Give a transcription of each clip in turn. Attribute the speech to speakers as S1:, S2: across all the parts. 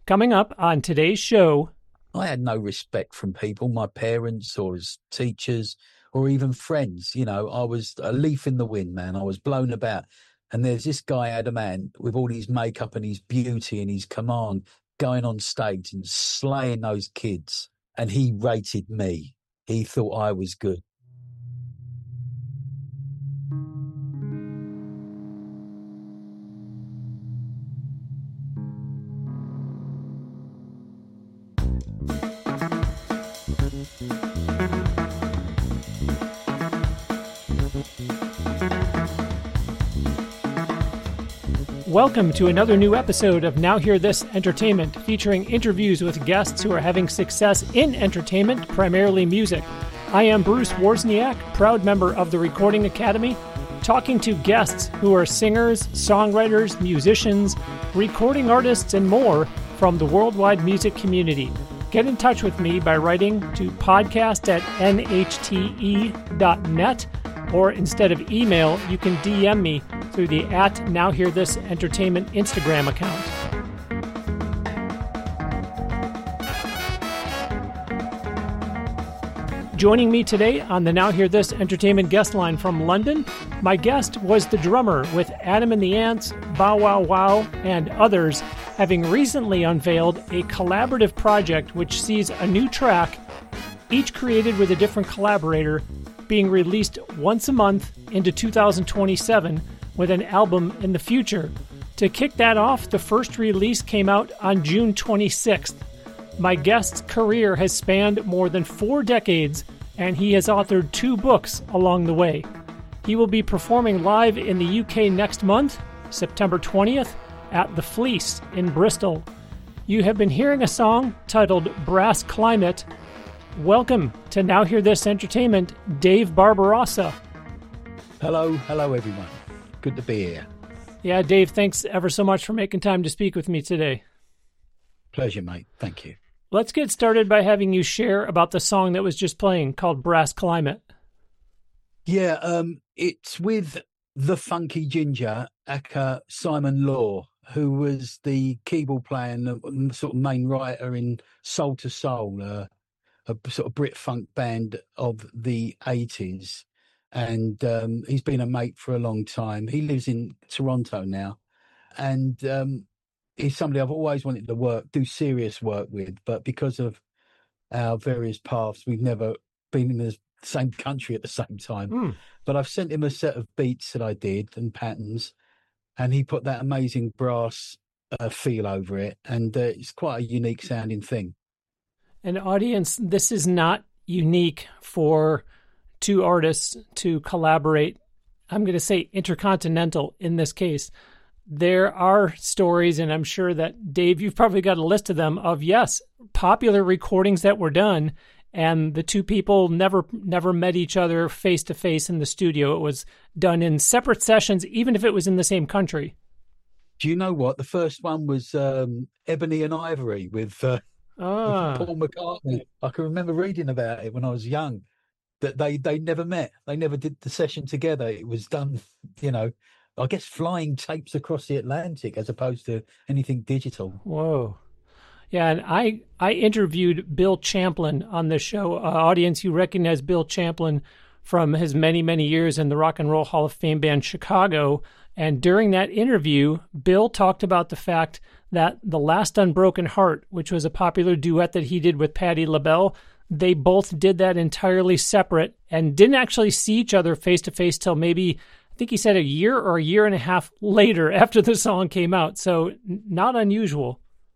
S1: Coming up on today's show.
S2: I had no respect from people, my parents or as teachers or even friends. You know, I was a leaf in the wind, man. I was blown about. And there's this guy, Adam Ant, with all his makeup and his beauty and his command, going on stage and slaying those kids. And he rated me. He thought I was good.
S1: Welcome to another new episode of Now Hear This Entertainment, featuring interviews with guests who are having success in entertainment, primarily music. I am Bruce Wozniak, proud member of the Recording Academy, talking to guests who are singers, songwriters, musicians, recording artists, and more from the worldwide music community. Get in touch with me by writing to podcast@nhte.net, or instead of email, you can DM me through the @NowHearThisEntertainment Instagram account. Joining me today on the Now Hear This Entertainment guest line from London, my guest was the drummer with Adam and the Ants, Bow Wow Wow, and others, having recently unveiled a collaborative project which sees a new track, each created with a different collaborator, being released once a month into 2027 with an album in the future. To kick that off, the first release came out on June 26th. My guest's career has spanned more than 4 decades, and he has authored 2 books along the way. He will be performing live in the UK next month, September 20th, at The Fleece in Bristol. You have been hearing a song titled Brass Climate. Welcome to Now Hear This Entertainment, Dave Barbarossa.
S2: Hello everyone. Good to be here.
S1: Yeah, Dave, thanks ever so much for making time to speak with me today.
S2: Pleasure, mate. Thank you.
S1: Let's get started by having you share about the song that was just playing called Brass Climate.
S2: Yeah, it's with the Funky Ginger, aka Simon Law, who was the keyboard player and sort of main writer in Soul to Soul, a sort of Brit funk band of the 80s. And he's been a mate for a long time. He lives in Toronto now. And he's somebody I've always wanted to do serious work with. But because of our various paths, we've never been in the same country at the same time. But I've sent him a set of beats that I did and patterns. And he put that amazing brass feel over it. And it's quite a unique sounding thing.
S1: And audience, this is not unique for 2 artists to collaborate. I'm going to say intercontinental in this case. There are stories, and I'm sure that, Dave, you've probably got a list of them, of, yes, popular recordings that were done, and the 2 people never met each other face-to-face in the studio. It was done in separate sessions, even if it was in the same country.
S2: Do you know what? The first one was Ebony and Ivory with Paul McCartney. I can remember reading about it when I was young, that they never met. They never did the session together. It was done, I guess flying tapes across the Atlantic as opposed to anything digital.
S1: Whoa. Yeah, and I interviewed Bill Champlin on this show. Audience, you recognize Bill Champlin from his many, many years in the Rock and Roll Hall of Fame band Chicago. And during that interview, Bill talked about the fact that The Last Unbroken Heart, which was a popular duet that he did with Patti LaBelle, they both did that entirely separate and didn't actually see each other face-to-face till maybe, I think he said, a year or a year and a half later after the song came out. So not unusual.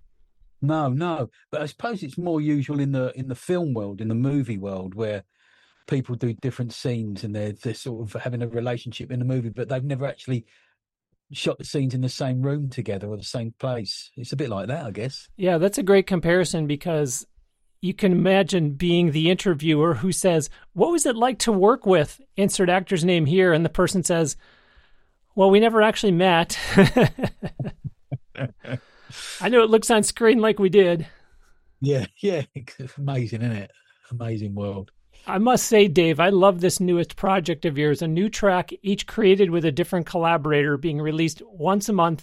S2: No. But I suppose it's more usual in the film world, in the movie world, where people do different scenes and they're sort of having a relationship in the movie, but they've never actually shot the scenes in the same room together or the same place. It's a bit like that, I guess.
S1: Yeah, that's a great comparison, because you can imagine being the interviewer who says, what was it like to work with insert actor's name here? And the person says, well, we never actually met. I know it looks on screen like we did.
S2: Yeah. It's amazing, isn't it? Amazing world.
S1: I must say, Dave, I love this newest project of yours, a new track, each created with a different collaborator, being released once a month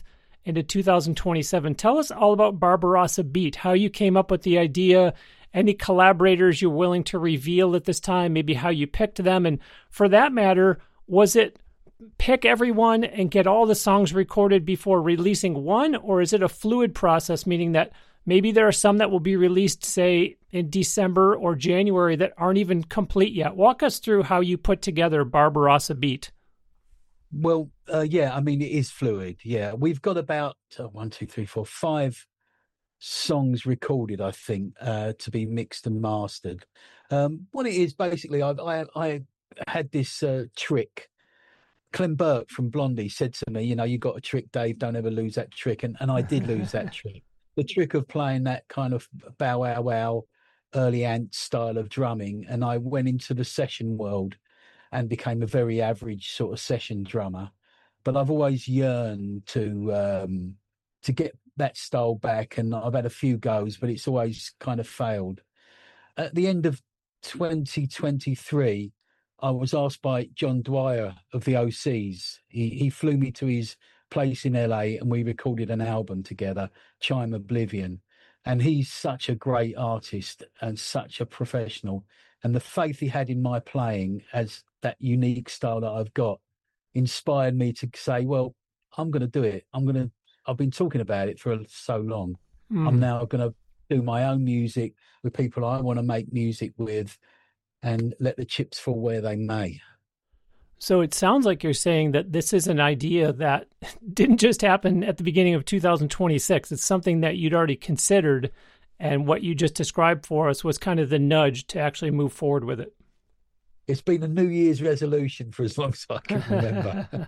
S1: into 2027. Tell us all about Barbarossa Beat, how you came up with the idea, any collaborators you're willing to reveal at this time, maybe how you picked them. And for that matter, was it pick everyone and get all the songs recorded before releasing one, or is it a fluid process, meaning that maybe there are some that will be released, say, in December or January that aren't even complete yet? Walk us through how you put together Barbarossa Beat.
S2: Well, yeah, I mean, it is fluid. Yeah, we've got about 5 songs recorded, I think, to be mixed and mastered. What it is, basically, I had this trick. Clem Burke from Blondie said to me, you got a trick, Dave, don't ever lose that trick. And I did lose that trick. The trick of playing that kind of bow, wow, wow, early Ant style of drumming. And I went into the session world and became a very average sort of session drummer. But I've always yearned to get that style back. And I've had a few goes, but it's always kind of failed. At the end of 2023, I was asked by John Dwyer of the OCs. He flew me to his place in LA and we recorded an album together, Chime Oblivion. And he's such a great artist and such a professional. And the faith he had in my playing as that unique style that I've got inspired me to say, well, I'm going to do it. I've been talking about it for so long. I'm now going to do my own music with people I want to make music with, and let the chips fall where they may.
S1: So it sounds like you're saying that this is an idea that didn't just happen at the beginning of 2026. It's something that you'd already considered, and what you just described for us was kind of the nudge to actually move forward with it.
S2: It's been a New Year's resolution for as long as I can remember.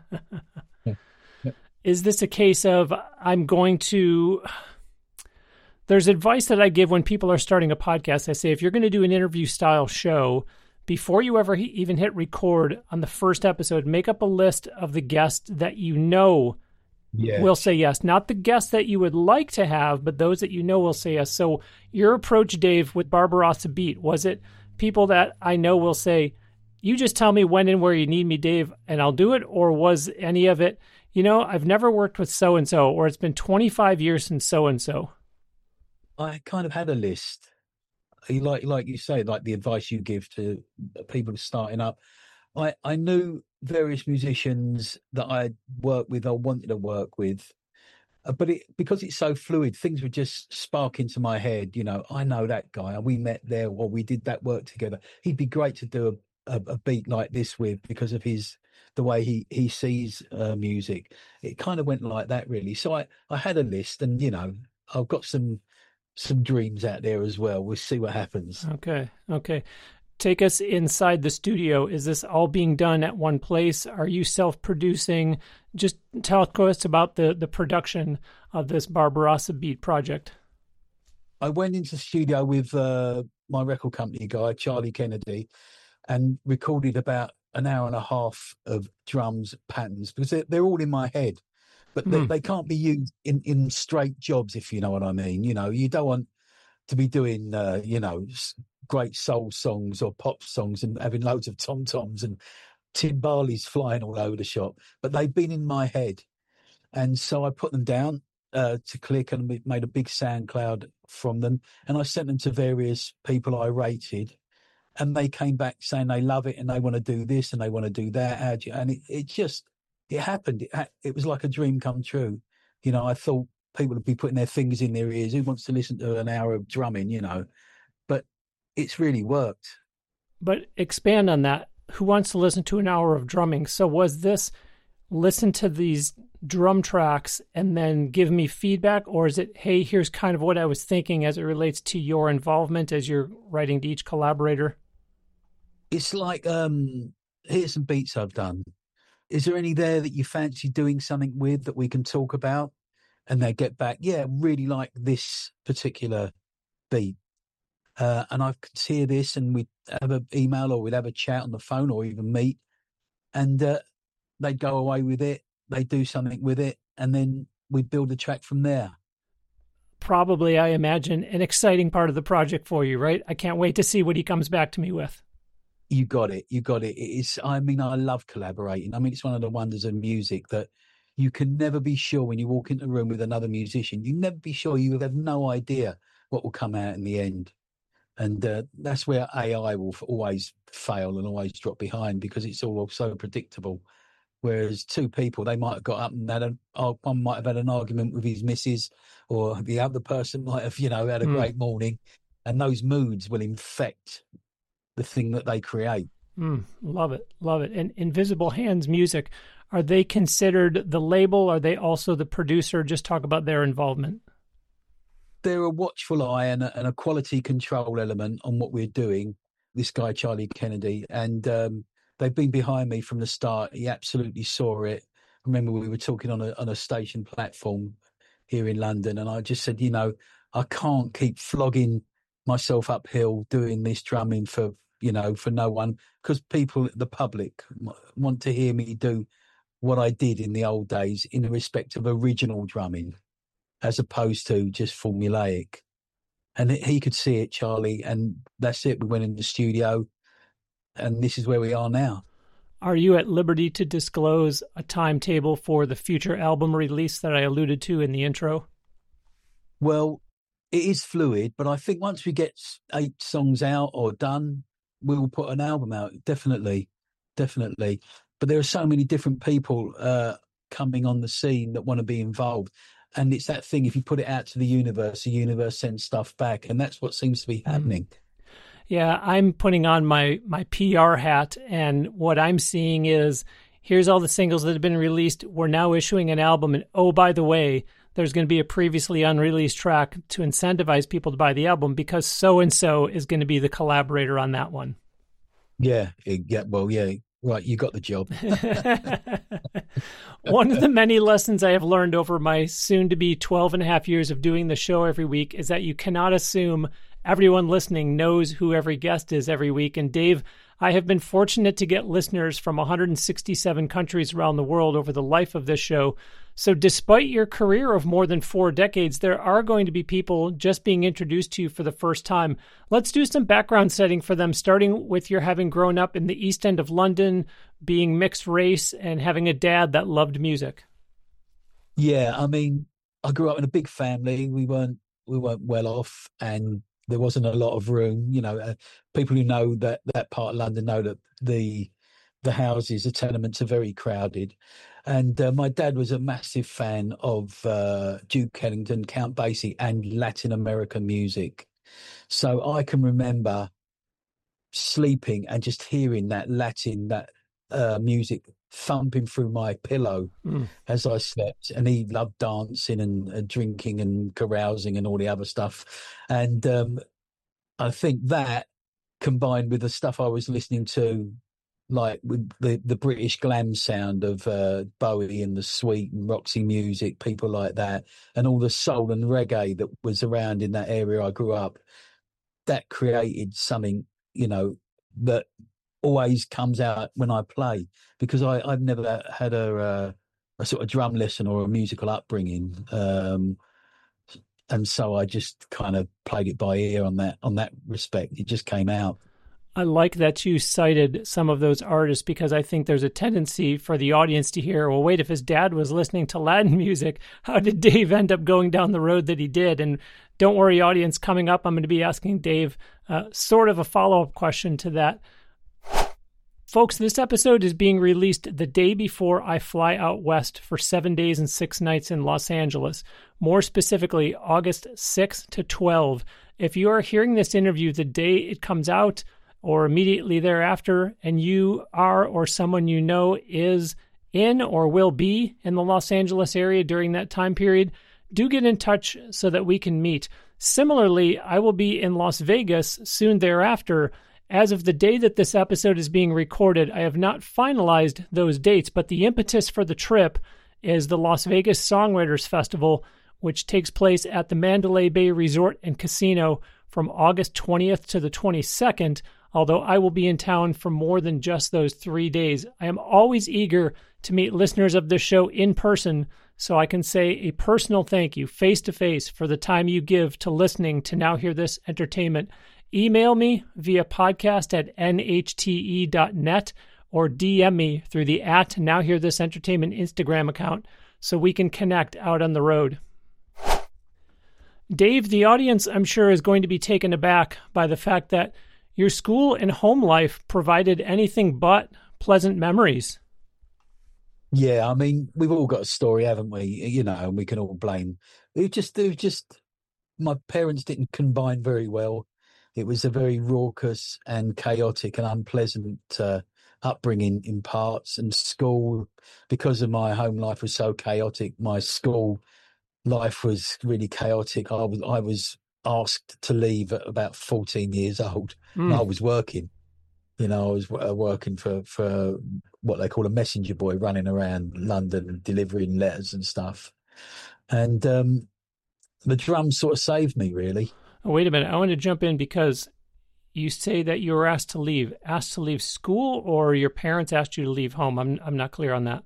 S1: Is this a case of there's advice that I give when people are starting a podcast. I say, if you're going to do an interview style show, before you ever even hit record on the first episode, make up a list of the guests that will say yes. Not the guests that you would like to have, but those that will say yes. So your approach, Dave, with Barbarossa Beat, was it people that I know will say, you just tell me when and where you need me, Dave, and I'll do it? Or was any of it, I've never worked with so-and-so, or it's been 25 years since so-and-so?
S2: I kind of had a list, like you say, like the advice you give to people starting up. I knew various musicians that I worked with or wanted to work with, but because it's so fluid, things would just spark into my head. I know that guy, we met there, or we did that work together. He'd be great to do a beat like this with, because of the way he sees music. It kind of went like that, really. So I had a list, and I've got some dreams out there as well. We'll see what happens.
S1: Okay. Take us inside the studio. Is this all being done at one place? Are you self-producing? Just tell us about the production of this Barbarossa Beat project.
S2: I went into the studio with my record company guy, Charlie Kennedy, and recorded about an hour and a half of drums patterns, because they're all in my head. But they can't be used in straight jobs, if you know what I mean. You don't want to be doing, great soul songs or pop songs and having loads of tom-toms and timbales flying all over the shop. But they've been in my head. And so I put them down to click, and made a big sound cloud from them. And I sent them to various people I rated. And they came back saying they love it and they want to do this and they want to do that. And it happened. It was like a dream come true. I thought people would be putting their fingers in their ears. Who wants to listen to an hour of drumming, But it's really worked.
S1: But expand on that. Who wants to listen to an hour of drumming? So was this listen to these drum tracks and then give me feedback? Or is it, hey, here's kind of what I was thinking as it relates to your involvement as you're writing to each collaborator?
S2: It's like, here's some beats I've done. Is there any there that you fancy doing something with that we can talk about? And they get back, yeah, really like this particular beat. And I could hear this, and we'd have an email, or we'd have a chat on the phone, or even meet. And they'd go away with it. They'd do something with it. And then we'd build a track from there.
S1: Probably, I imagine, an exciting part of the project for you, right? I can't wait to see what he comes back to me with.
S2: You got it. It is. I love collaborating. It's one of the wonders of music that you can never be sure when you walk into a room with another musician. You never be sure. You have no idea what will come out in the end. And that's where AI will always fail and always drop behind, because it's all so predictable. Whereas two people, they might have got up and one might have had an argument with his missus, or the other person might have, had a great morning, and those moods will infect the thing that they create.
S1: Love it. Love it. And Invisible Hands Music, are they considered the label? Are they also the producer? Just talk about their involvement.
S2: They're a watchful eye and a quality control element on what we're doing, this guy, Charlie Kennedy. And they've been behind me from the start. He absolutely saw it. I remember we were talking on a station platform here in London, and I just said, I can't keep flogging myself uphill doing this drumming for no one, because people, the public, want to hear me do what I did in the old days in respect of original drumming, as opposed to just formulaic. And he could see it, Charlie, and that's it. We went in the studio, and this is where we are now.
S1: Are you at liberty to disclose a timetable for the future album release that I alluded to in the intro?
S2: Well, it is fluid, but I think once we get 8 songs out or done, we will put an album out. Definitely. But there are so many different people coming on the scene that want to be involved. And it's that thing, if you put it out to the universe sends stuff back. And that's what seems to be happening.
S1: Yeah, I'm putting on my PR hat, and what I'm seeing is, here's all the singles that have been released. We're now issuing an album, and oh, by the way, there's going to be a previously unreleased track to incentivize people to buy the album, because so-and-so is going to be the collaborator on that one.
S2: Yeah, right, you got the job.
S1: One of the many lessons I have learned over my soon-to-be 12 and a half years of doing the show every week is that you cannot assume everyone listening knows who every guest is every week. And Dave, I have been fortunate to get listeners from 167 countries around the world over the life of this show. So despite your career of more than 4 decades, there are going to be people just being introduced to you for the first time. Let's do some background setting for them, starting with your having grown up in the East End of London, being mixed race, and having a dad that loved music.
S2: Yeah, I mean, I grew up in a big family. We weren't well off, and there wasn't a lot of room. People who know that part of London know that the houses, the tenements are very crowded. And my dad was a massive fan of Duke Ellington, Count Basie, and Latin American music. So I can remember sleeping and just hearing that Latin, music thumping through my pillow as I slept. And he loved dancing and drinking and carousing and all the other stuff. And I think that, combined with the stuff I was listening to, like with the British glam sound of Bowie and the Sweet and Roxy Music, people like that, and all the soul and reggae that was around in that area I grew up, that created something, that always comes out when I play, because I've never had a sort of drum lesson or a musical upbringing. And so I just kind of played it by ear on that respect. It just came out.
S1: I like that you cited some of those artists, because I think there's a tendency for the audience to hear, well, wait, if his dad was listening to Latin music, how did Dave end up going down the road that he did? And don't worry, audience, coming up, I'm going to be asking Dave sort of a follow-up question to that. Folks, this episode is being released the day before I fly out west for 7 days and 6 nights in Los Angeles, more specifically August 6th to 12. If you are hearing this interview the day it comes out, or immediately thereafter, and you are or someone you know is in or will be in the Los Angeles area during that time period, do get in touch so that we can meet. Similarly, I will be in Las Vegas soon thereafter. As of the day that this episode is being recorded, I have not finalized those dates, but the impetus for the trip is the Las Vegas Songwriters Festival, which takes place at the Mandalay Bay Resort and Casino from August 20th to the 22nd, although I will be in town for more than just those 3 days. I am always eager to meet listeners of this show in person, so I can say a personal thank you face-to-face for the time you give to listening to Now Hear This Entertainment. Email me via podcast@nhte.net or DM me through the @NowHearThisEntertainment Instagram account. so we can connect out on the road. Dave, the audience, I'm sure, is going to be taken aback by the fact that your school and home life provided anything but pleasant memories.
S2: Yeah, I mean, we've all got a story, haven't we? And we can all blame. It was just my parents didn't combine very well. It was a very raucous and chaotic and unpleasant upbringing in parts. And school, because of my home life was so chaotic, my school life was really chaotic. I was asked to leave at about 14 years old, and I
S1: Mm.
S2: was working. I was working for what they call a messenger boy, running around London delivering letters and stuff. And the drums sort of saved me, really.
S1: Oh, wait a minute. I want to jump in because you say that you were asked to leave school, or your parents asked you to leave home. I'm not clear on that.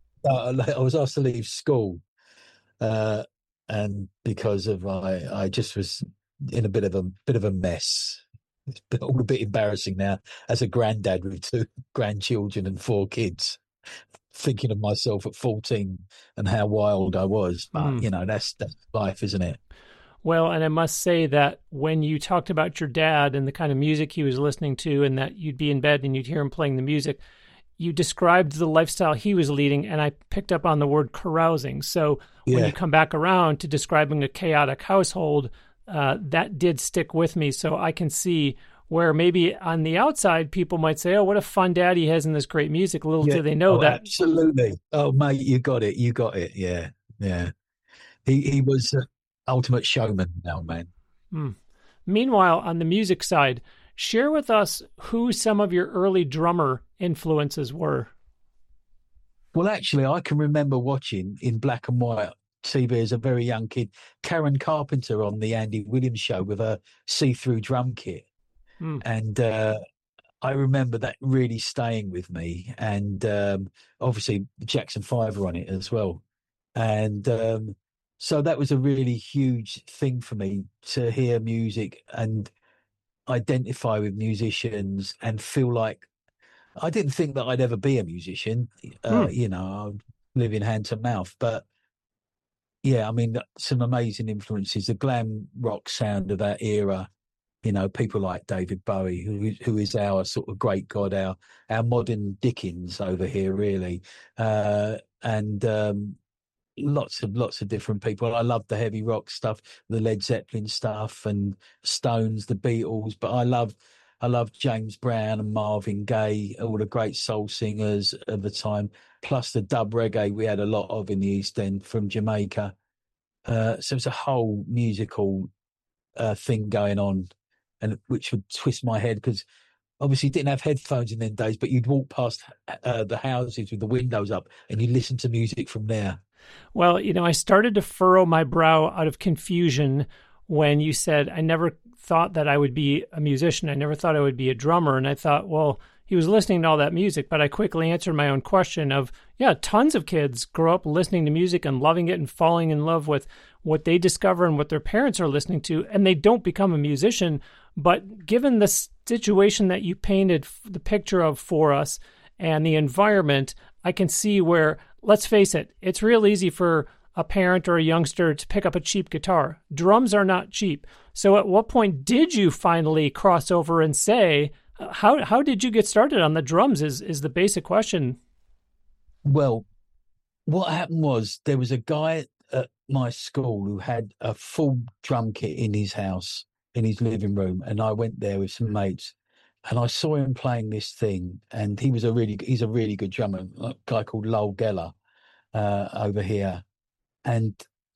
S2: I was asked to leave school, uh, and because of I just was in a bit of a mess. It's all a bit embarrassing now as a granddad with two grandchildren and four kids, thinking of myself at 14 and how wild I was. But
S1: Mm.
S2: that's life, isn't it?
S1: Well, and I must say that when you talked about your dad and the kind of music he was listening to, and that you'd be in bed and you'd hear him playing the music, you described the lifestyle he was leading, and I picked up on the word carousing. So when you
S2: Yeah.
S1: come back around to describing a chaotic household, that did stick with me. So I can see where maybe on the outside people might say, "Oh, what a fun dad he has in this great music." Little
S2: Yeah.
S1: do they know
S2: Oh,
S1: that.
S2: absolutely. Oh, mate, you got it. You got it. Yeah. Yeah. He was ultimate showman now, man.
S1: Hmm. Meanwhile, on the music side, share with us who some of your early drummer influences were.
S2: Well, actually, I can remember watching in black and white TV as a very young kid, Karen Carpenter on the Andy Williams show with a see-through drum kit.
S1: Hmm.
S2: And I remember that really staying with me. And obviously, Jackson 5 were on it as well. And so that was a really huge thing for me to hear music and identify with musicians and feel like I didn't think that I'd ever be a musician,
S1: Hmm.
S2: I'd live in hand to mouth. But yeah, I mean, some amazing influences, the glam rock sound of that era, people like David Bowie, who is our sort of great god, our modern Dickens over here, really. And lots of different people. I love the heavy rock stuff, the Led Zeppelin stuff, and Stones, the Beatles. But I love James Brown and Marvin Gaye, all the great soul singers of the time. Plus the dub reggae we had a lot of in the East End from Jamaica. So it's a whole musical thing going on, and which would twist my head because obviously you didn't have headphones in them days, but you'd walk past the houses with the windows up and you listen to music from there.
S1: Well, I started to furrow my brow out of confusion when you said, I never thought that I would be a musician. I never thought I would be a drummer. And I thought, well, he was listening to all that music. But I quickly answered my own question of, yeah, tons of kids grow up listening to music and loving it and falling in love with what they discover and what their parents are listening to. And they don't become a musician. But given the situation that you painted the picture of for us and the environment, I can see where, let's face it, it's real easy for a parent or a youngster to pick up a cheap guitar. Drums are not cheap. So at what point did you finally cross over and say, how did you get started on the drums is the basic question.
S2: Well, what happened was there was a guy at my school who had a full drum kit in his house, in his living room, and I went there with some mates, and I saw him playing this thing, and he's a really good drummer, a guy called Lowell Geller over here, and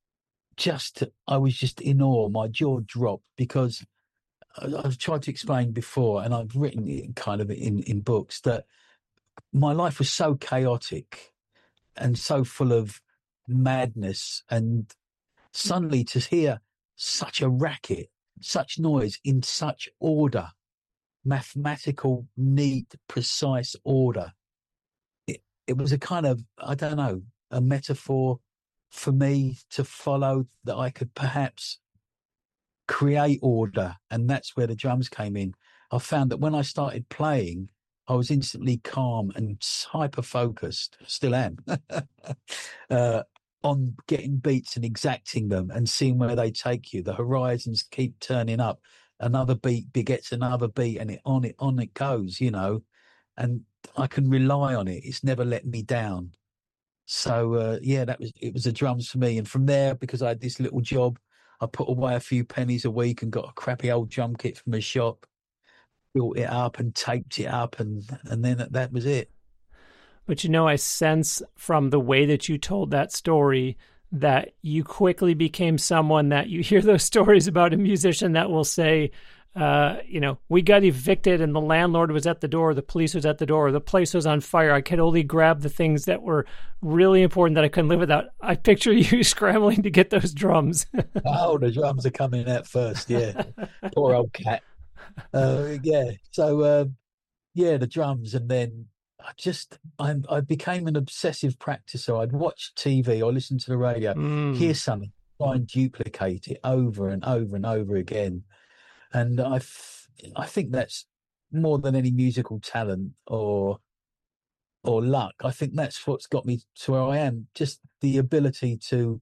S2: I was just in awe. My jaw dropped because I've tried to explain before, and I've written it kind of in books that my life was so chaotic and so full of madness, and suddenly to hear such a racket, such noise in such order, mathematical, neat, precise order. It was a kind of, I don't know, a metaphor for me to follow, that I could perhaps create order. And that's where the drums came in. I found that when I started playing, I was instantly calm and hyper focused. Still am. on getting beats and exacting them and seeing where they take you. The horizons keep turning up. Another beat begets another beat, and on it goes, you know. And I can rely on it. It's never let me down. So yeah, it was the drums for me. And from there, because I had this little job, I put away a few pennies a week and got a crappy old drum kit from a shop, built it up and taped it up, and then that was it.
S1: But I sense from the way that you told that story that you quickly became someone that you hear those stories about a musician that will say, we got evicted and the landlord was at the door, the police was at the door, the place was on fire. I could only grab the things that were really important that I couldn't live without. I picture you scrambling to get those drums.
S2: Oh, the drums are coming out first. Yeah. Poor old cat. Yeah. So, the drums. And then I became an obsessive practicer. I'd watch TV or listen to the radio, hear something, try and duplicate it over and over and over again. And I think that's more than any musical talent or luck. I think that's what's got me to where I am. Just the ability to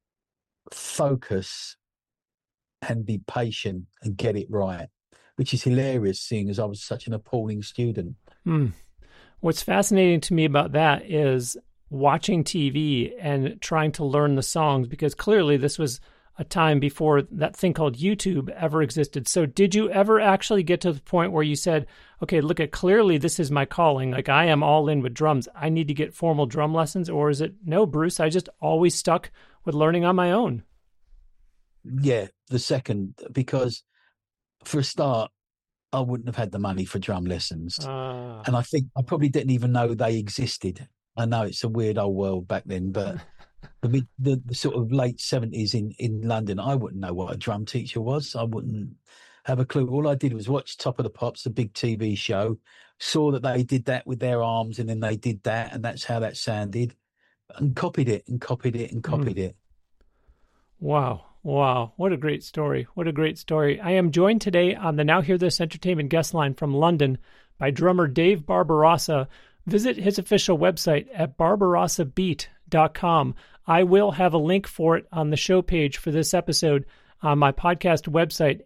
S2: focus and be patient and get it right, which is hilarious, seeing as I was such an appalling student.
S1: What's fascinating to me about that is watching TV and trying to learn the songs, because clearly this was a time before that thing called YouTube ever existed. So did you ever actually get to the point where you said, okay, look, clearly this is my calling. Like, I am all in with drums. I need to get formal drum lessons? Or is it, no, Bruce, I just always stuck with learning on my own?
S2: Yeah, the second, because for a start, I wouldn't have had the money for drum lessons. And I think I probably didn't even know they existed. I know it's a weird old world back then, but the sort of late 70s in London, I wouldn't know what a drum teacher was. I wouldn't have a clue. All I did was watch Top of the Pops, the big TV show, saw that they did that with their arms, and then they did that, and that's how that sounded, and copied it and copied it and copied it.
S1: Wow. What a great story. What a great story. I am joined today on the Now Hear This Entertainment guest line from London by drummer Dave Barbarossa. Visit his official website at barbarossabeat.com. I will have a link for it on the show page for this episode on my podcast website,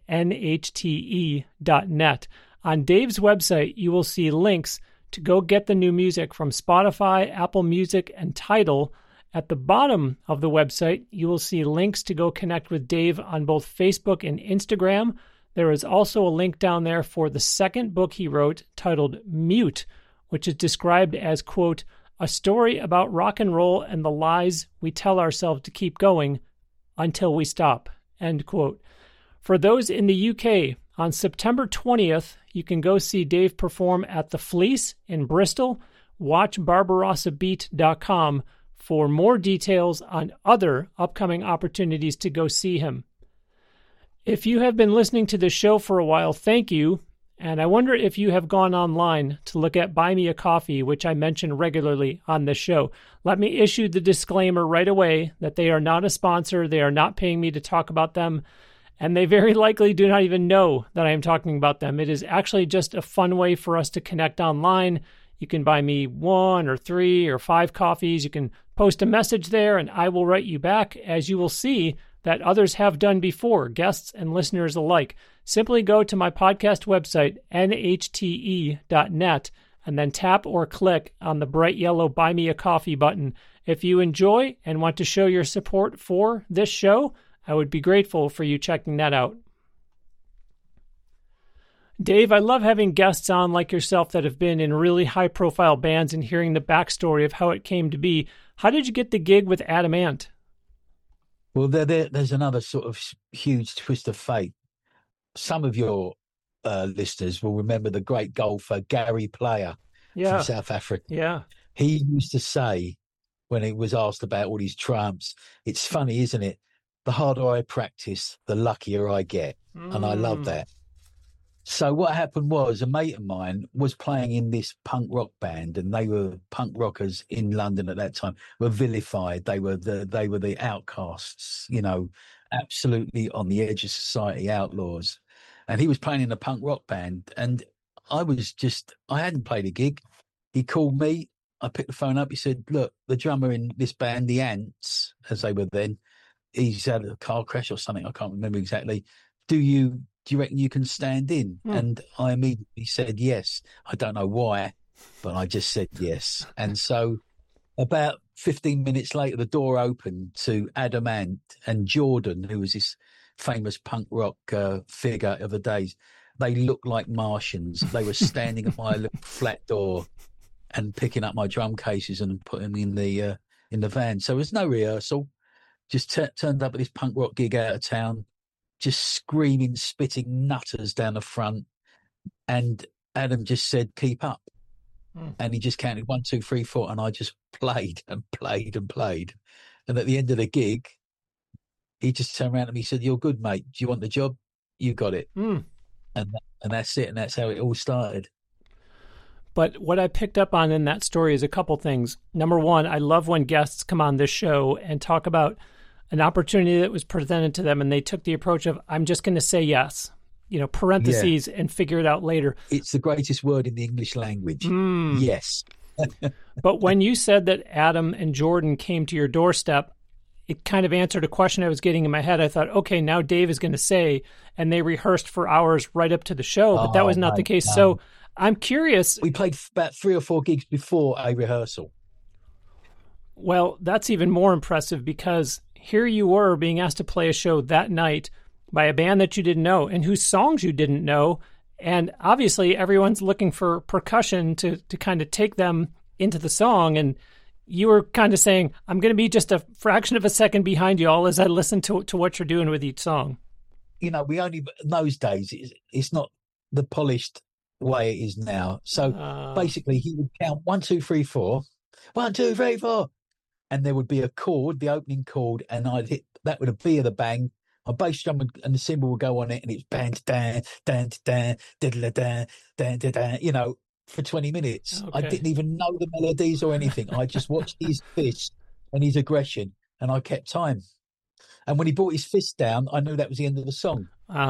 S1: nhte.net. On Dave's website, you will see links to go get the new music from Spotify, Apple Music, and Tidal. At the bottom of the website, you will see links to go connect with Dave on both Facebook and Instagram. There is also a link down there for the second book he wrote titled Mute, which is described as, quote, a story about rock and roll and the lies we tell ourselves to keep going until we stop, end quote. For those in the UK, on September 20th, you can go see Dave perform at The Fleece in Bristol. Watch barbarossabeat.com for more details on other upcoming opportunities to go see him. If you have been listening to this show for a while, thank you. And I wonder if you have gone online to look at Buy Me a Coffee, which I mention regularly on this show. Let me issue the disclaimer right away that they are not a sponsor. They are not paying me to talk about them. And they very likely do not even know that I am talking about them. It is actually just a fun way for us to connect online. You can buy me 1 or 3 or 5 coffees. You can post a message there and I will write you back, as you will see that others have done before, guests and listeners alike. Simply go to my podcast website, nhte.net, and then tap or click on the bright yellow Buy Me a Coffee button. If you enjoy and want to show your support for this show, I would be grateful for you checking that out. Dave, I love having guests on like yourself that have been in really high-profile bands and hearing the backstory of how it came to be. How did you get the gig with Adam Ant?
S2: Well, there's another sort of huge twist of fate. Some of your listeners will remember the great golfer Gary Player from South Africa.
S1: Yeah.
S2: He used to say, when he was asked about all his triumphs, it's funny, isn't it? The harder I practice, the luckier I get. And I love that. So what happened was, a mate of mine was playing in this punk rock band, and they were punk rockers in London at that time, were vilified. They were the outcasts, you know, absolutely on the edge of society, outlaws. And he was playing in a punk rock band, and I hadn't played a gig. He called me. I picked the phone up. He said, "Look, the drummer in this band, the Ants, as they were then, he's had a car crash or something. I can't remember exactly. Do you reckon you can stand in?" And I immediately said yes. I don't know why, but I just said yes. And so about 15 minutes later, the door opened to Adam Ant and Jordan, who was this famous punk rock figure of the days. They looked like Martians. They were standing at my little flat door and picking up my drum cases and putting them in the van. So there was no rehearsal. Just turned up at this punk rock gig out of town, just screaming, spitting nutters down the front. And Adam just said, "Keep up." And he just counted 1, 2, 3, 4. And I just played and played and played. And at the end of the gig, he just turned around to me and said, "You're good, mate. Do you want the job? You got it." And that's it. And that's how it all started.
S1: But what I picked up on in that story is a couple things. Number one, I love when guests come on this show and talk about an opportunity that was presented to them and they took the approach of, "I'm just going to say yes, parentheses, and figure it out later."
S2: It's the greatest word in the English language. Yes.
S1: But when you said that Adam and Jordan came to your doorstep, it kind of answered a question I was getting in my head. I thought, okay, now Dave is going to say, and they rehearsed for hours right up to the show, but that was not the case. No. So I'm curious.
S2: We played about 3 or 4 gigs before a rehearsal.
S1: Well, that's even more impressive because here you were being asked to play a show that night by a band that you didn't know and whose songs you didn't know. And obviously everyone's looking for percussion to kind of take them into the song. And you were kind of saying, "I'm going to be just a fraction of a second behind you all as I listen to what you're doing with each song."
S2: We only, in those days, it's not the polished way it is now. So basically he would count 1, 2, 3, 4, 1, 2, 3, 4. And there would be a chord, the opening chord, and I'd hit, that would be the bang. My bass drum and the cymbal would go on it, and it's bang, dan, dan, dan, diddle, dan, dan, dan, for 20 minutes. Okay. I didn't even know the melodies or anything. I just watched his fist and his aggression, and I kept time. And when he brought his fist down, I knew that was the end of the song.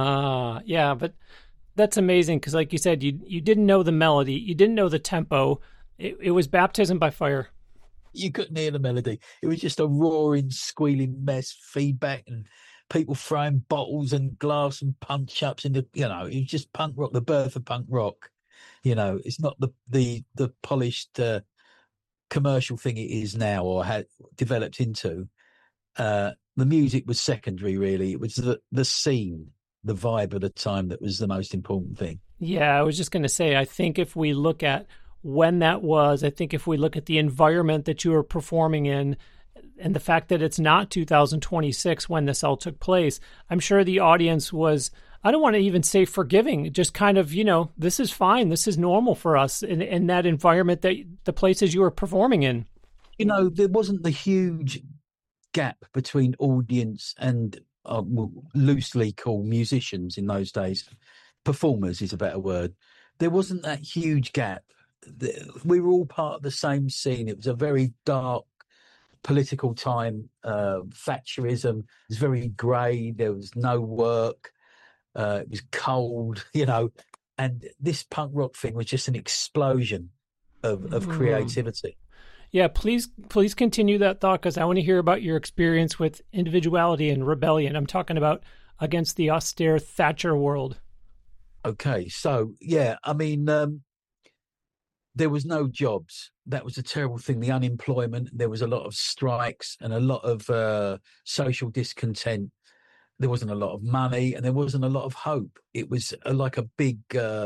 S1: Yeah, but that's amazing because, like you said, you didn't know the melody, you didn't know the tempo. It was baptism by fire.
S2: You couldn't hear the melody. It was just a roaring, squealing mess, feedback, and people throwing bottles and glass and punch-ups into, it was just punk rock, the birth of punk rock. It's not the polished commercial thing it is now or had developed into. The music was secondary, really. It was the scene, the vibe of the time that was the most important thing.
S1: Yeah, I was just going to say, I think if we look at when that was, I think if we look at the environment that you were performing in and the fact that it's not 2026 when this all took place, I'm sure the audience was, I don't want to even say forgiving, just kind of, this is fine. This is normal for us in that environment, that the places you were performing in.
S2: There wasn't the huge gap between audience and loosely called musicians in those days. Performers is a better word. There wasn't that huge gap. We were all part of the same scene. It was a very dark political time. Thatcherism was very grey. There was no work. It was cold, and this punk rock thing was just an explosion of creativity.
S1: Yeah, please continue that thought, because I want to hear about your experience with individuality and rebellion. I'm talking about against the austere Thatcher world.
S2: Okay, so yeah, there was no jobs. That was a terrible thing. The unemployment. There was a lot of strikes and a lot of social discontent. There wasn't a lot of money, and there wasn't a lot of hope. It was like a big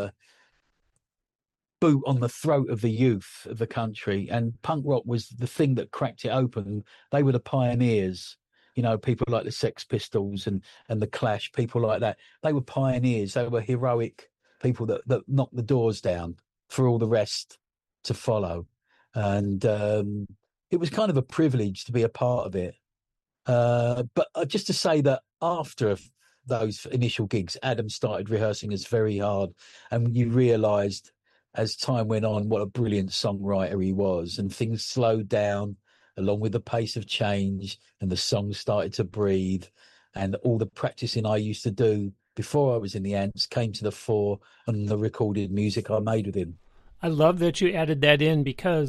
S2: boot on the throat of the youth of the country. And punk rock was the thing that cracked it open. They were the pioneers. People like the Sex Pistols and the Clash, people like that. They were pioneers. They were heroic people that knocked the doors down for all the rest to follow. And it was kind of a privilege to be a part of it. But just to say that after those initial gigs, Adam started rehearsing us very hard, and you realised as time went on what a brilliant songwriter he was, and things slowed down along with the pace of change, and the songs started to breathe, and all the practicing I used to do before I was in the Ants came to the fore, and the recorded music I made with him.
S1: I love that you added that in, because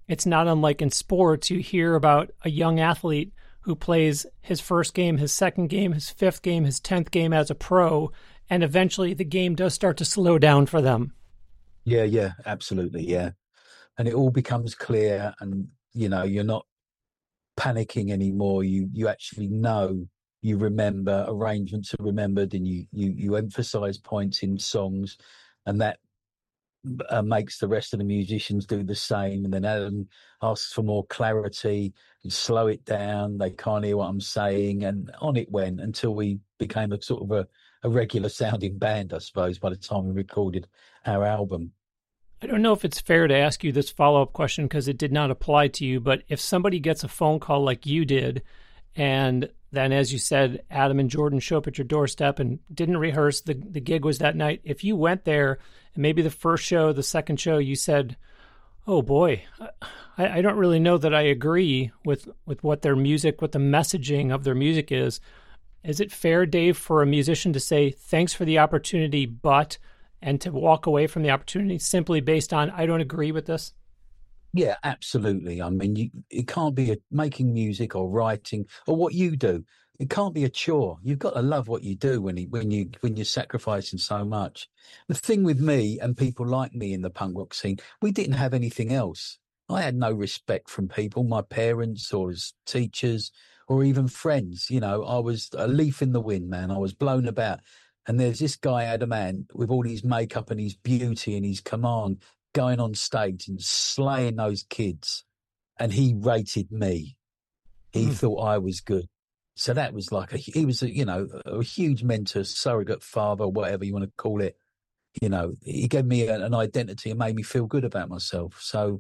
S1: It's not unlike in sports, you hear about a young athlete who plays his first game, his second game, his fifth game, his 10th game as a pro, and eventually the game does start to slow down for them.
S2: Yeah, absolutely, yeah. And it all becomes clear, and you're not panicking anymore. You actually know, you remember, arrangements are remembered, and you emphasize points in songs, and that makes the rest of the musicians do the same. And then Adam asks for more clarity and slow it down. They can't hear what I'm saying, and on it went until we became a sort of a regular sounding band, I suppose, by the time we recorded our album.
S1: I don't know if it's fair to ask you this follow-up question because it did not apply to you, but if somebody gets a phone call like you did, and then, as you said, Adam and Jordan show up at your doorstep and didn't rehearse, the gig was that night. If you went there and maybe the first show, the second show, you said, oh boy, I don't really know that I agree with what their music, what the messaging of their music is it fair, Dave, for a musician to say, thanks for the opportunity, but, and to walk away from the opportunity simply based on, I don't agree with this?
S2: Yeah, absolutely. I mean, it can't be making music or writing or what you do. It can't be a chore. You've got to love what you do when you're sacrificing so much. The thing with me and people like me in the punk rock scene, we didn't have anything else. I had no respect from people, my parents or as teachers or even friends. I was a leaf in the wind, man. I was blown about. And there's this guy, Adam Ant, with all his makeup and his beauty and his command, going on stage and slaying those kids. And he rated me. He thought I was good. So that was like he was a huge mentor, surrogate father, whatever you want to call it. He gave me an identity and made me feel good about myself. So,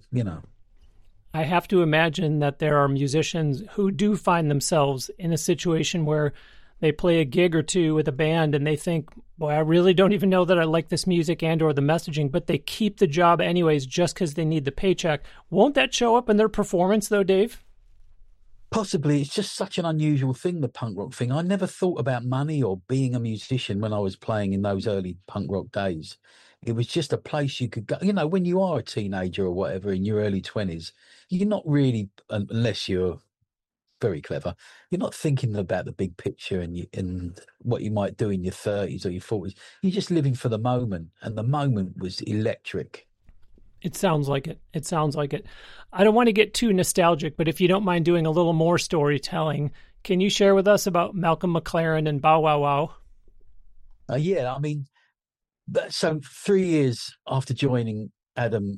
S1: I have to imagine that there are musicians who do find themselves in a situation where they play a gig or two with a band and they think, boy, I really don't even know that I like this music and or the messaging, but they keep the job anyways just because they need the paycheck. Won't that show up in their performance though, Dave?
S2: Possibly. It's just such an unusual thing, the punk rock thing. I never thought about money or being a musician when I was playing in those early punk rock days. It was just a place you could go. When you are a teenager or whatever in your early 20s, you're not really, unless you're very clever, you're not thinking about the big picture and what you might do in your 30s or your 40s. You're just living for the moment, and the moment was electric.
S1: It sounds like it. It sounds like it. I don't want to get too nostalgic, but if you don't mind doing a little more storytelling, can you share with us about Malcolm McLaren and Bow Wow Wow?
S2: Yeah, I mean, so 3 years after joining Adam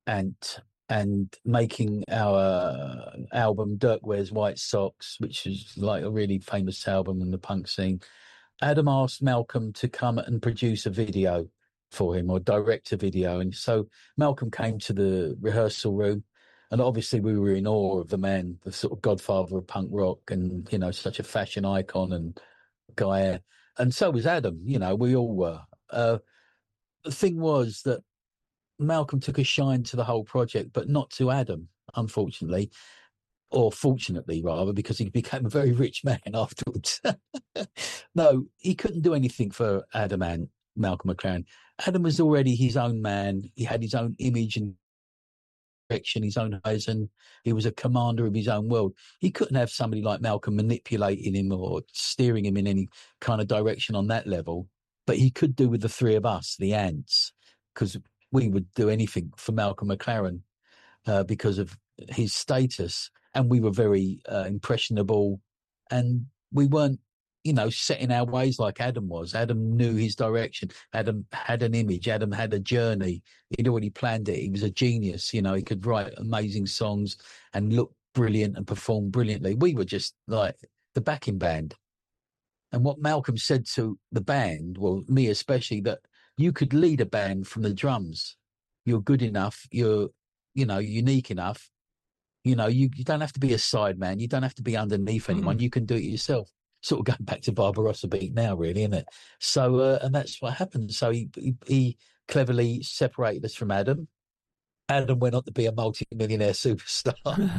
S2: and making our album Dirk Wears White Socks, which is like a really famous album in the punk scene, Adam asked Malcolm to come and produce a video for him or direct a video. And so Malcolm came to the rehearsal room, and obviously we were in awe of the man, the sort of godfather of punk rock, and such a fashion icon and guy. And so was Adam. We all were. The thing was that Malcolm took a shine to the whole project, but not to Adam, unfortunately, or fortunately rather, because he became a very rich man afterwards. No, he couldn't do anything for Adam and Malcolm McLaren. Adam was already his own man. He had his own image and direction, his own horizon. He was a commander of his own world. He couldn't have somebody like Malcolm manipulating him or steering him in any kind of direction on that level. But he could do with the three of us, the Ants, because we would do anything for Malcolm McLaren because of his status. And we were very impressionable, and we weren't, set in our ways like Adam was. Adam knew his direction. Adam had an image. Adam had a journey. He'd already planned it. He was a genius. He could write amazing songs and look brilliant and perform brilliantly. We were just like the backing band. And what Malcolm said to the band, well, me especially, that you could lead a band from the drums. You're good enough. You're, unique enough. You don't have to be a side man. You don't have to be underneath anyone.
S1: Mm-hmm.
S2: You can do it yourself. Sort of going back to Barbarossa beat now, really, isn't it? So, and that's what happened. So he cleverly separated us from Adam. Adam went on to be a multi-millionaire superstar.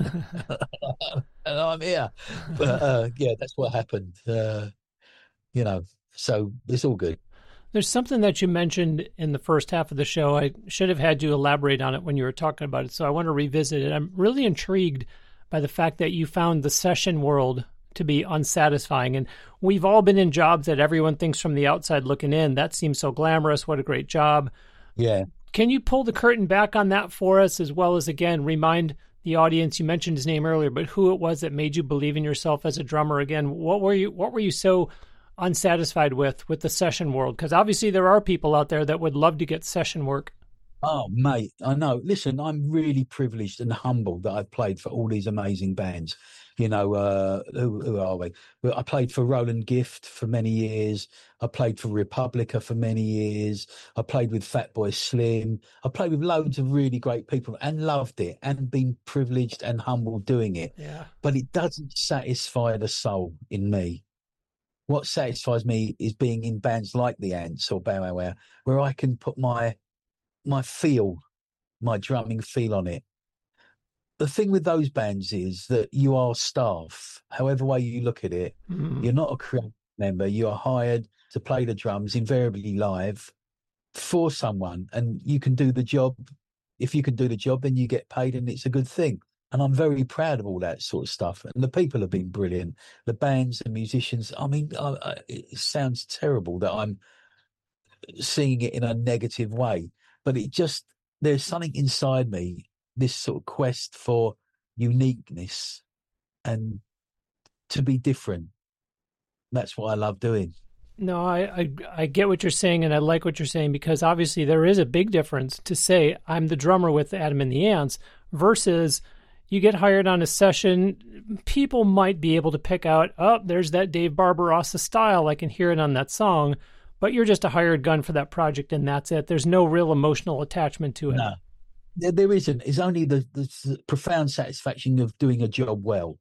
S2: And I'm here. But yeah, that's what happened. So it's all good.
S1: There's something that you mentioned in the first half of the show. I should have had you elaborate on it when you were talking about it, so I want to revisit it. I'm really intrigued by the fact that you found the session world to be unsatisfying. And we've all been in jobs that everyone thinks from the outside looking in, that seems so glamorous. What a great job.
S2: Yeah.
S1: Can you pull the curtain back on that for us, as well as, again, remind the audience, you mentioned his name earlier, but who it was that made you believe in yourself as a drummer again? What were you so unsatisfied with the session world? Because obviously there are people out there that would love to get session work.
S2: Oh, mate, I know. Listen, I'm really privileged and humbled that I've played for all these amazing bands. You know, who are we? Well, I played for Roland Gift for many years. I played for Republica for many years. I played with Fatboy Slim. I played with loads of really great people and loved it and been privileged and humbled doing it.
S1: Yeah.
S2: But it doesn't satisfy the soul in me. What satisfies me is being in bands like the Ants or Bow Wow Wow, where I can put my drumming feel on it. The thing with those bands is that you are staff, however way you look at it.
S1: Mm.
S2: You're not a crew member. You are hired to play the drums, invariably live, for someone, and you can do the job. If you can do the job, then you get paid, and it's a good thing. And I'm very proud of all that sort of stuff. And the people have been brilliant. The bands, the musicians. I mean, it sounds terrible that I'm seeing it in a negative way, but there's something inside me, this sort of quest for uniqueness and to be different. That's what I love doing.
S1: No, I get what you're saying, and I like what you're saying, because obviously there is a big difference to say I'm the drummer with Adam and the Ants versus you get hired on a session. People might be able to pick out, oh, there's that Dave Barbarossa style. I can hear it on that song. But you're just a hired gun for that project, and that's it. There's no real emotional attachment to it.
S2: No, there isn't. It's only the profound satisfaction of doing a job well.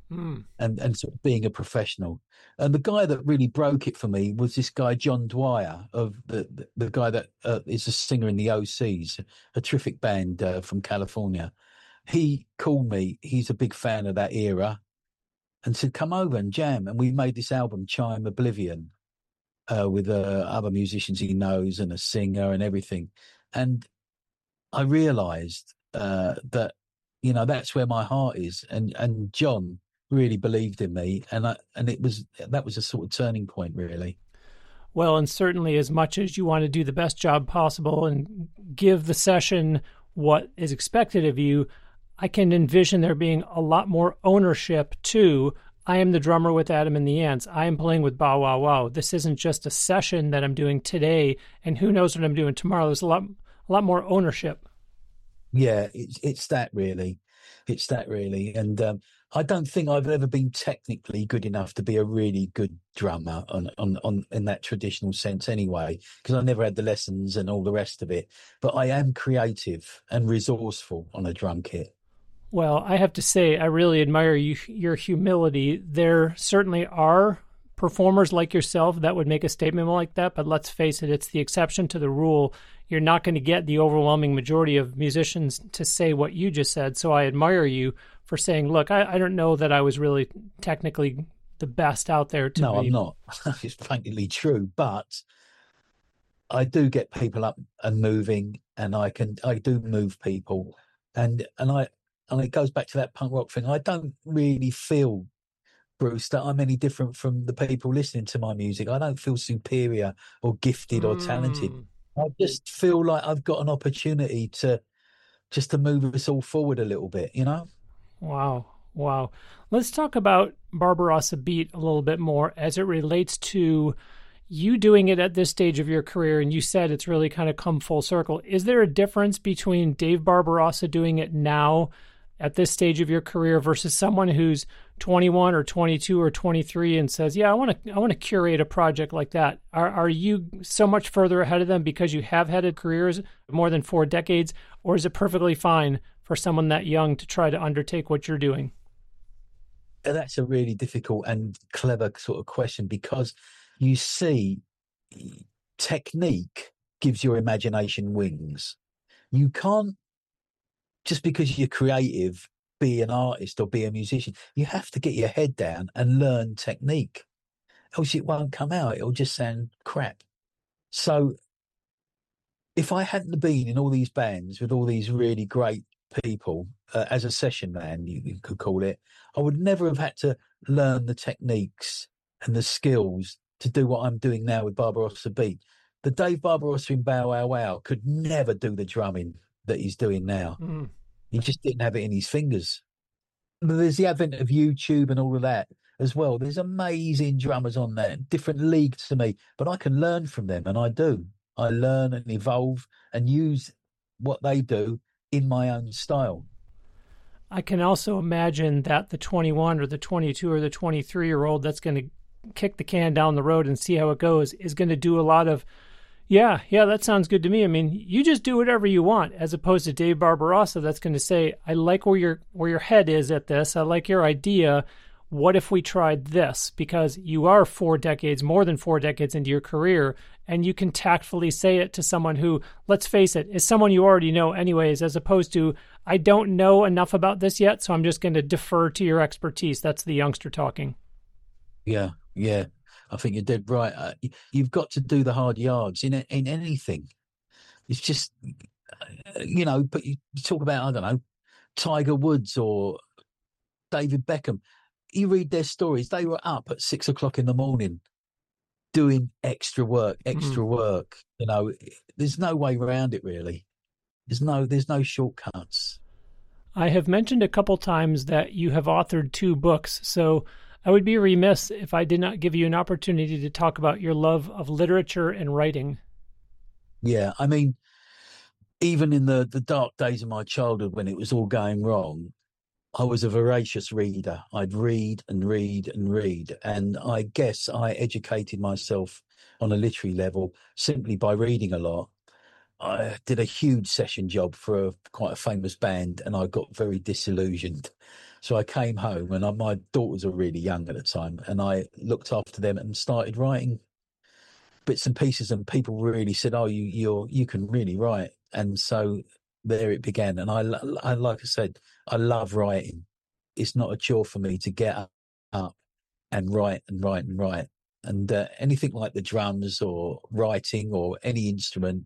S2: And sort of being a professional. And the guy that really broke it for me was this guy, John Dwyer, of the guy that is a singer in the OCs, a terrific band from California. He called me. He's a big fan of that era and said, come over and jam. And we made this album, Chime Oblivion, with other musicians he knows and a singer and everything. And I realized that, you know, that's where my heart is. And John really believed in me, and that was a sort of turning point, really.
S1: Well, and certainly as much as you want to do the best job possible and give the session what is expected of you, I can envision there being a lot more ownership too. I am the drummer with Adam and the Ants. I am playing with Bow Wow Wow. This isn't just a session that I'm doing today, and who knows what I'm doing tomorrow. There's a lot more ownership.
S2: Yeah, it's that really. It's that really. And I don't think I've ever been technically good enough to be a really good drummer on in that traditional sense anyway, because I never had the lessons and all the rest of it. But I am creative and resourceful on a drum kit.
S1: Well, I have to say, I really admire your humility. There certainly are performers like yourself that would make a statement like that, but let's face it, it's the exception to the rule. You're not going to get the overwhelming majority of musicians to say what you just said. So I admire you for saying, look, I don't know that I was really technically the best out there.
S2: No, I'm not. It's frankly true, but I do get people up and moving, and I do move people, and it goes back to that punk rock thing. I don't really feel, Bruce, that I'm any different from the people listening to my music. I don't feel superior or gifted or talented. I just feel like I've got an opportunity to move us all forward a little bit, you know?
S1: Wow. Let's talk about Barbarossa Beat a little bit more as it relates to you doing it at this stage of your career. And you said it's really kind of come full circle. Is there a difference between Dave Barbarossa doing it now at this stage of your career versus someone who's 21 or 22 or 23 and says, yeah, I want to curate a project like that? Are you so much further ahead of them because you have had careers more than 4 decades, or is it perfectly fine for someone that young to try to undertake what you're doing?
S2: That's a really difficult and clever sort of question, because you see, technique gives your imagination wings. You can't, just because you're creative, be an artist or be a musician. You have to get your head down and learn technique, else it won't come out. It'll just sound crap. So if I hadn't been in all these bands with all these really great people as a session man, you could call it, I would never have had to learn the techniques and the skills to do what I'm doing now with Barbarossa Beat. The Dave Barbarossa in Bow Wow Wow could never do the drumming that he's doing now.
S1: Mm.
S2: He just didn't have it in his fingers. There's the advent of YouTube and all of that as well. There's amazing drummers on there, different league to me, but I can learn from them, and I do. I learn and evolve and use what they do in my own style.
S1: I can also imagine that the 21 or the 22 or the 23-year-old that's going to kick the can down the road and see how it goes is going to do a lot of, yeah, that sounds good to me. I mean, you just do whatever you want, as opposed to Dave Barbarossa that's going to say, I like where your head is at this. I like your idea. What if we tried this? Because you are more than 4 decades into your career, and you can tactfully say it to someone who, let's face it, is someone you already know anyways, as opposed to, I don't know enough about this yet, so I'm just going to defer to your expertise. That's the youngster talking.
S2: Yeah. I think you're dead right. You've got to do the hard yards in anything. It's just, but you talk about, I don't know, Tiger Woods or David Beckham. You read their stories. They were up at 6 o'clock in the morning doing extra work. There's no way around it, really. There's no shortcuts.
S1: I have mentioned a couple times that you have authored 2 books, so I would be remiss if I did not give you an opportunity to talk about your love of literature and writing.
S2: Yeah, I mean, even in the dark days of my childhood when it was all going wrong, I was a voracious reader. I'd read and read and read. And I guess I educated myself on a literary level simply by reading a lot. I did a huge session job for quite a famous band, and I got very disillusioned. So I came home, and my daughters were really young at the time, and I looked after them and started writing bits and pieces. And people really said, "Oh, you can really write." And so there it began. And I like I said, I love writing. It's not a chore for me to get up and write and write and write. And anything like the drums or writing or any instrument,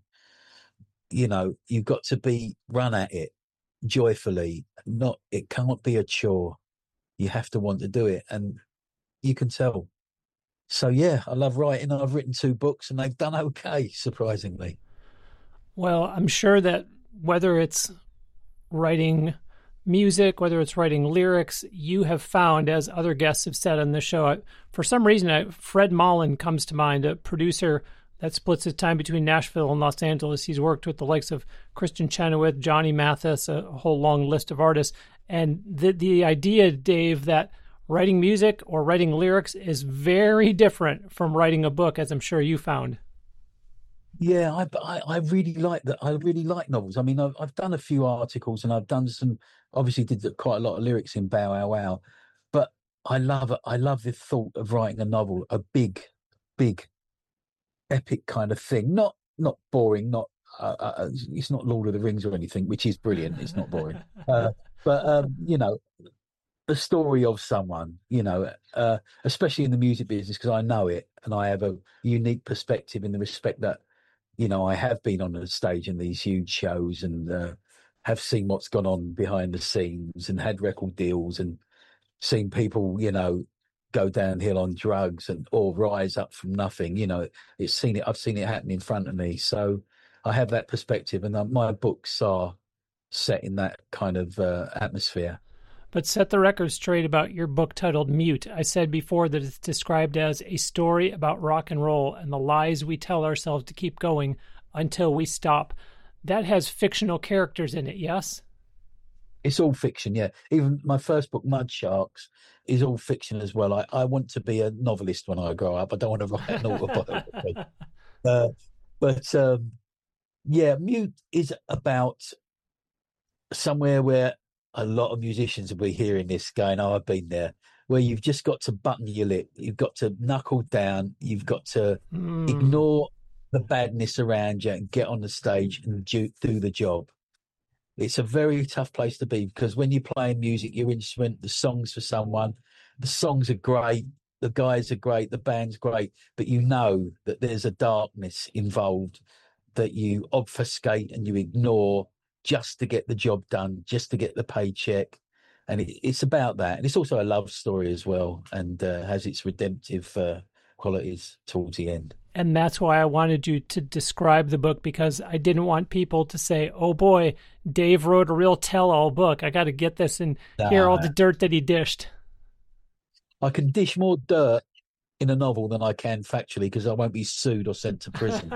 S2: you've got to run at it joyfully. It can't be a chore. You have to want to do it, and you can tell. So yeah, I love writing. I've written 2 books, and they've done okay, surprisingly.
S1: Well, I'm sure that whether it's writing music, whether it's writing lyrics, you have found, as other guests have said on the show, for some reason, Fred Mullen comes to mind, a producer that splits his time between Nashville and Los Angeles. He's worked with the likes of Christian Chenoweth, Johnny Mathis, a whole long list of artists. And the idea, Dave, that writing music or writing lyrics is very different from writing a book, as I'm sure you found.
S2: Yeah, I really like that. I really like novels. I mean, I've done a few articles, and I've done obviously did quite a lot of lyrics in Bow Wow Wow, but I love it. I love the thought of writing a novel, a big epic kind of thing. Not boring. Not it's not Lord of the Rings or anything, which is brilliant. It's not boring. But the story of someone, especially in the music business, because I know it and I have a unique perspective in the respect that, I have been on the stage in these huge shows and have seen what's gone on behind the scenes and had record deals and seen people, go downhill on drugs or rise up from nothing. I've seen it happen in front of me. So I have that perspective, and my books are set in that kind of atmosphere.
S1: But set the record straight about your book titled Mute. I said before that it's described as a story about rock and roll and the lies we tell ourselves to keep going until we stop. That has fictional characters in it, yes?
S2: It's all fiction, yeah. Even my first book, Mud Sharks, is all fiction as well. I want to be a novelist when I grow up. I don't want to write an autobiography. Yeah, Mute is about somewhere where a lot of musicians will be hearing this going, "Oh, I've been there," where you've just got to button your lip. You've got to knuckle down. You've got to ignore the badness around you and get on the stage and do the job. It's a very tough place to be, because when you're playing music, your instrument, the songs for someone, the songs are great. the guys are great, the band's great, but you know that there's a darkness involved that you obfuscate and you ignore just to get the job done, just to get the paycheck. And it's about that. And it's also a love story as well, and has its redemptive qualities towards the end.
S1: And that's why I wanted you to describe the book, because I didn't want people to say, oh boy, Dave wrote a real tell-all book. I got to get this and hear all the dirt that he dished.
S2: I can dish more dirt in a novel than I can factually, because I won't be sued or sent to prison.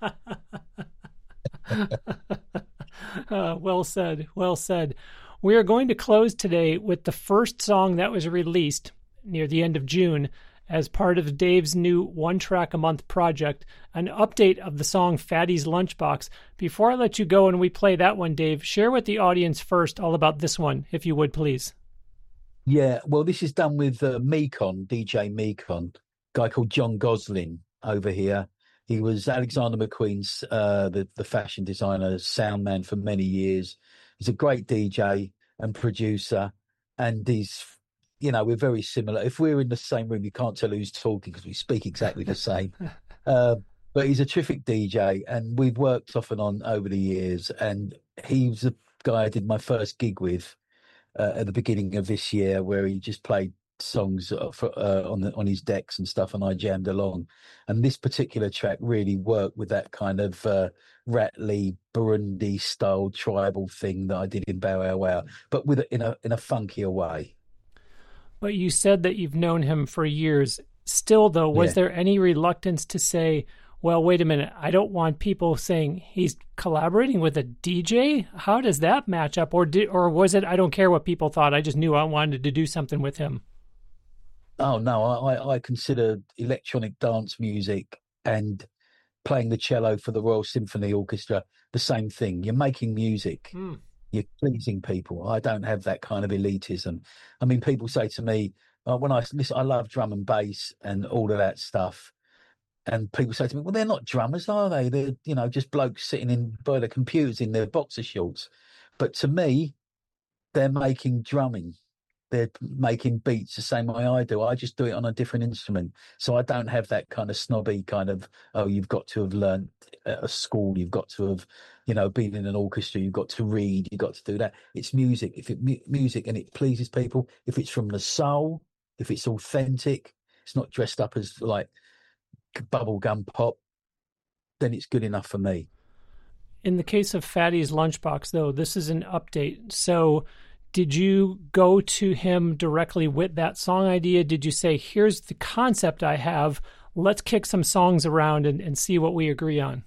S1: Well said. Well said. We are going to close today with the first song that was released near the end of June as part of Dave's new One Track a Month project, an update of the song Fatty's Lunchbox. Before I let you go and we play that one, Dave, share with the audience first all about this one, if you would, please.
S2: Yeah, well, this is done with Mekon, DJ Mekon, a guy called John Goslin over here. He was Alexander McQueen's, the fashion designer, sound man for many years. He's a great DJ and producer, and he's, you know, we're very similar. If we're in the same room, you can't tell who's talking because we speak exactly the same. But he's a terrific DJ, and we've worked off and on over the years. And he was the guy I did my first gig with at the beginning of this year, where he just played songs on his decks and stuff, and I jammed along. And this particular track really worked with that kind of rattly Burundi style tribal thing that I did in Bow Wow Wow, but with in a funkier way.
S1: But you said that you've known him for years. Still, though, was there any reluctance to say, well, wait a minute, I don't want people saying he's collaborating with a DJ? How does that match up? Or was it, I don't care what people thought, I just knew I wanted to do something with him?
S2: Oh, no, I consider electronic dance music and playing the cello for the Royal Symphony Orchestra the same thing. You're making music. You're pleasing people. I don't have that kind of elitism. I mean, people say to me, when I listen, I love drum and bass and all of that stuff. And people say to me, well, they're not drummers, are they? They're, you know, just blokes sitting by the computers in their boxer shorts. But to me, they're making drumming. They're making beats the same way I do. I just do it on a different instrument. So I don't have that kind of snobby kind of, oh, you've got to have learned at a school. You've got to have, you know, been in an orchestra. You've got to read. You've got to do that. It's music. If it music and it pleases people, if it's from the soul, if it's authentic, it's not dressed up as like bubblegum pop, then it's good enough for me.
S1: In the case of Fatty's Lunchbox, though, this is an update. So did you go to him directly with that song idea? Did you say, here's the concept I have, let's kick some songs around and see what we agree on?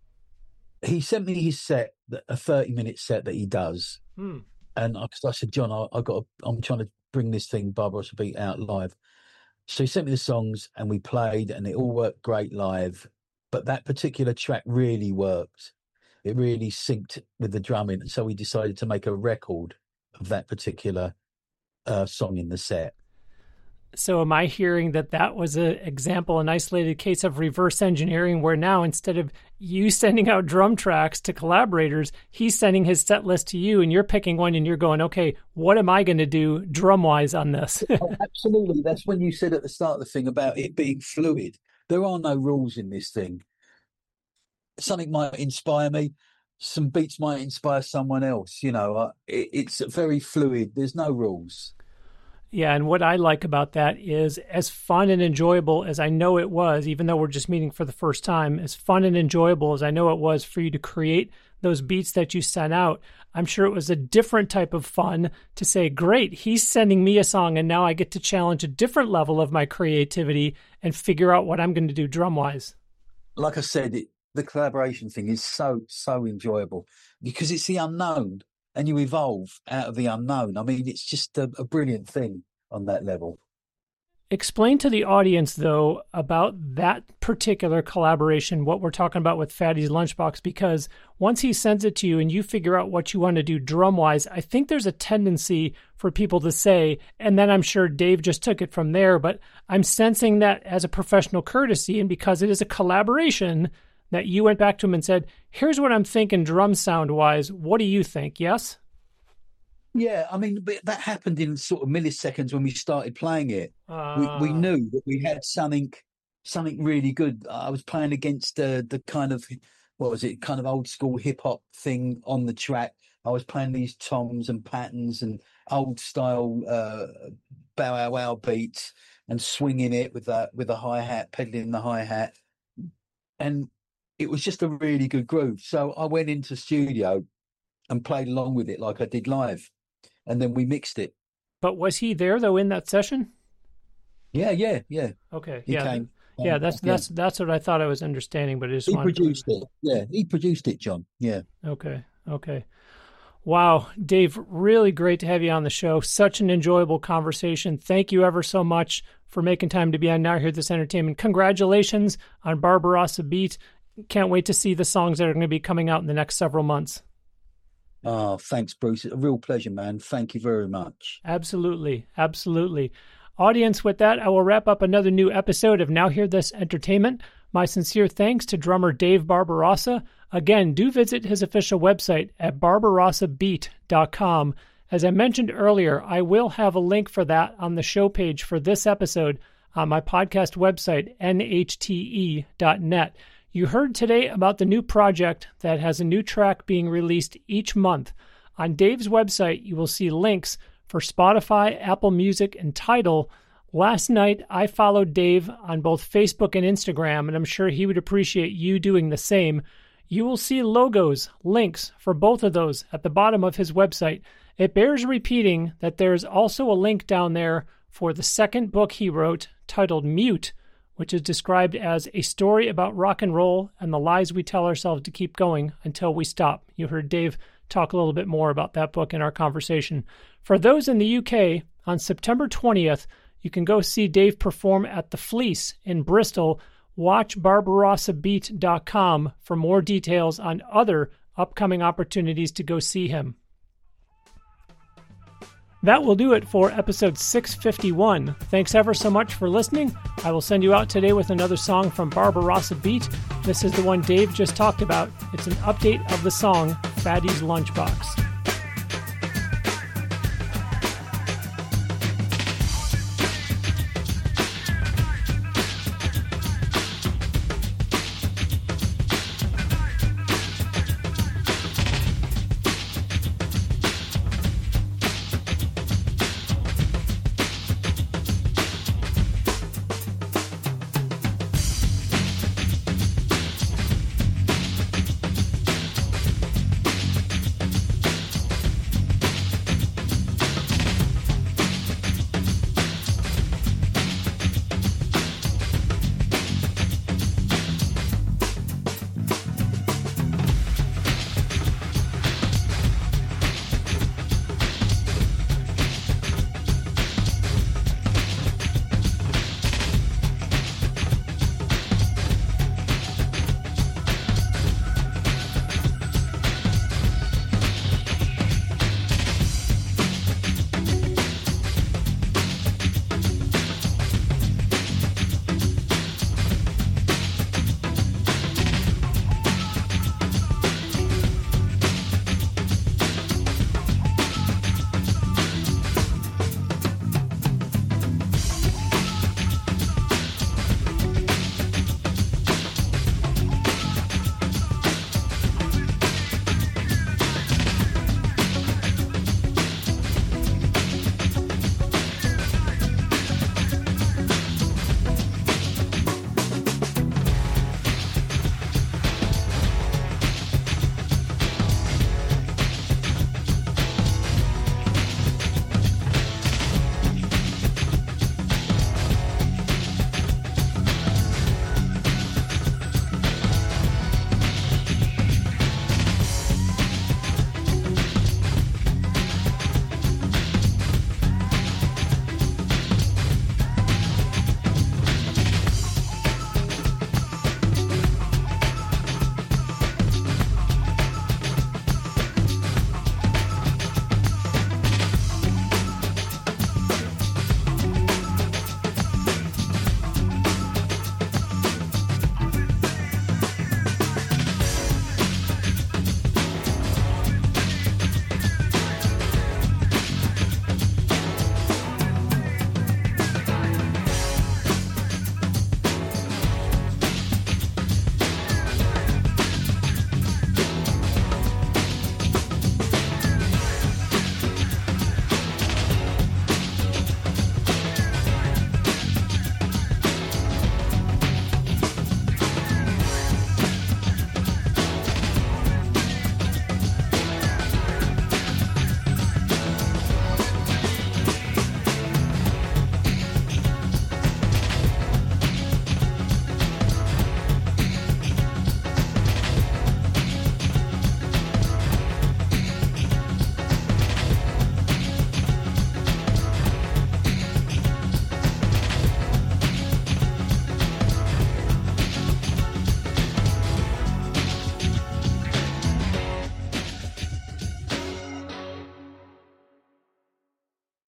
S2: He sent me his set, a 30-minute set that he does. And I said, John, I'm trying to bring this thing, Barbarossa Beat, out live. So he sent me the songs and we played and it all worked great live. But that particular track really worked. It really synced with the drumming. And so we decided to make a record of that particular song in the set.
S1: So am I hearing that was an example, an isolated case of reverse engineering, where now instead of you sending out drum tracks to collaborators, he's sending his set list to you and you're picking one and you're going, okay, what am I going to do drum-wise on this?
S2: Oh, absolutely. That's when you said at the start of the thing about it being fluid. There are no rules in this thing. Something might inspire me. Some beats might inspire someone else. You know, it's very fluid. There's no rules.
S1: Yeah, and what I like about that is, as fun and enjoyable as I know it was, even though we're just meeting for the first time, as fun and enjoyable as I know it was for you to create those beats that you sent out, I'm sure it was a different type of fun to say, great, he's sending me a song and now I get to challenge a different level of my creativity and figure out what I'm going to do drum-wise.
S2: Like I said, the collaboration thing is so enjoyable because it's the unknown. And you evolve out of the unknown. I mean, it's just a brilliant thing on that level.
S1: Explain to the audience, though, about that particular collaboration, what we're talking about with Fatty's Lunchbox, because once he sends it to you and you figure out what you want to do drum-wise, I think there's a tendency for people to say, and then I'm sure Dave just took it from there, but I'm sensing that as a professional courtesy, and because it is a collaboration, that you went back to him and said, here's what I'm thinking drum sound-wise. What do you think? Yes?
S2: Yeah, I mean, but that happened in sort of milliseconds when we started playing it. We knew that we had something really good. I was playing against the kind of, what was it, kind of old school hip hop thing on the track. I was playing these toms and patterns and old style bow wow wow beats and swinging it with a hi hat, pedaling the hi hat, and it was just a really good groove. So I went into studio and played along with it like I did live, and then we mixed it.
S1: But was he there though in that session?
S2: Yeah.
S1: Okay,
S2: He
S1: yeah,
S2: came.
S1: that's what I thought I was understanding, but I just
S2: He
S1: wanted
S2: produced it. Yeah, he produced it, John. Yeah.
S1: Okay. Wow, Dave, really great to have you on the show. Such an enjoyable conversation. Thank you ever so much for making time to be on Now Hear This Entertainment. Congratulations on Barbarossa Beat. Can't wait to see the songs that are going to be coming out in the next several months.
S2: Oh, thanks, Bruce. It's a real pleasure, man. Thank you very much.
S1: Absolutely. Audience, with that, I will wrap up another new episode of Now Hear This Entertainment. My sincere thanks to drummer Dave Barbarossa. Again, do visit his official website at barbarossabeat.com. As I mentioned earlier, I will have a link for that on the show page for this episode on my podcast website, nhte.net. You heard today about the new project that has a new track being released each month. On Dave's website, you will see links for Spotify, Apple Music, and Tidal. Last night, I followed Dave on both Facebook and Instagram, and I'm sure he would appreciate you doing the same. You will see logos, links for both of those at the bottom of his website. It bears repeating that there is also a link down there for the second book he wrote titled Mute, which is described as a story about rock and roll and the lies we tell ourselves to keep going until we stop. You heard Dave talk a little bit more about that book in our conversation. For those in the UK, on September 20th, you can go see Dave perform at The Fleece in Bristol. Watch barbarossabeat.com for more details on other upcoming opportunities to go see him. That will do it for episode 651. Thanks ever so much for listening. I will send you out today with another song from Barbarossa Beat. This is the one Dave just talked about. It's an update of the song Fatty's Lunchbox.